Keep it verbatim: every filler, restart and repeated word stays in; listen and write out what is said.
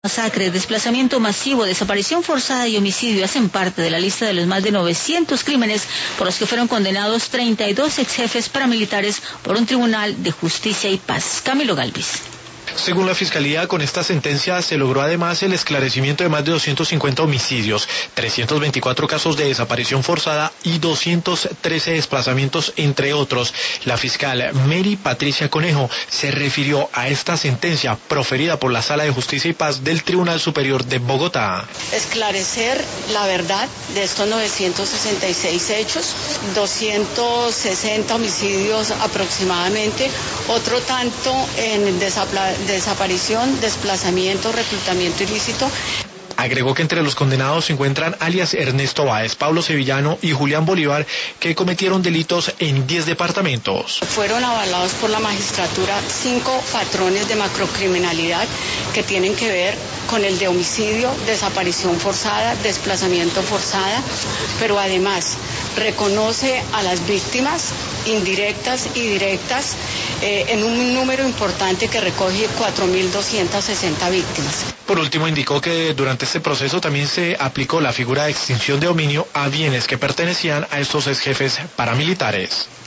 Masacre, desplazamiento masivo, desaparición forzada y homicidio hacen parte de la lista de los más de novecientos crímenes por los que fueron condenados treinta y dos exjefes paramilitares por un tribunal de justicia y paz. Camilo Galvis. Según la Fiscalía, con esta sentencia se logró además el esclarecimiento de más de doscientos cincuenta homicidios, trescientos veinticuatro casos de desaparición forzada y doscientos trece desplazamientos, entre otros. La fiscal Mary Patricia Conejo se refirió a esta sentencia proferida por la Sala de Justicia y Paz del Tribunal Superior de Bogotá. Esclarecer la verdad de estos novecientos sesenta y seis hechos, doscientos sesenta homicidios aproximadamente, otro tanto en desapla- desaparición, desplazamiento, reclutamiento ilícito. Agregó que entre los condenados se encuentran alias Ernesto Báez, Pablo Sevillano y Julián Bolívar, que cometieron delitos en diez departamentos. Fueron avalados por la magistratura cinco patrones de macrocriminalidad que tienen que ver con el de homicidio, desaparición forzada, desplazamiento forzada, pero además reconoce a las víctimas indirectas y directas eh, en un número importante que recoge cuatro mil doscientas sesenta víctimas. Por último, indicó que durante este proceso también se aplicó la figura de extinción de dominio a bienes que pertenecían a estos exjefes paramilitares.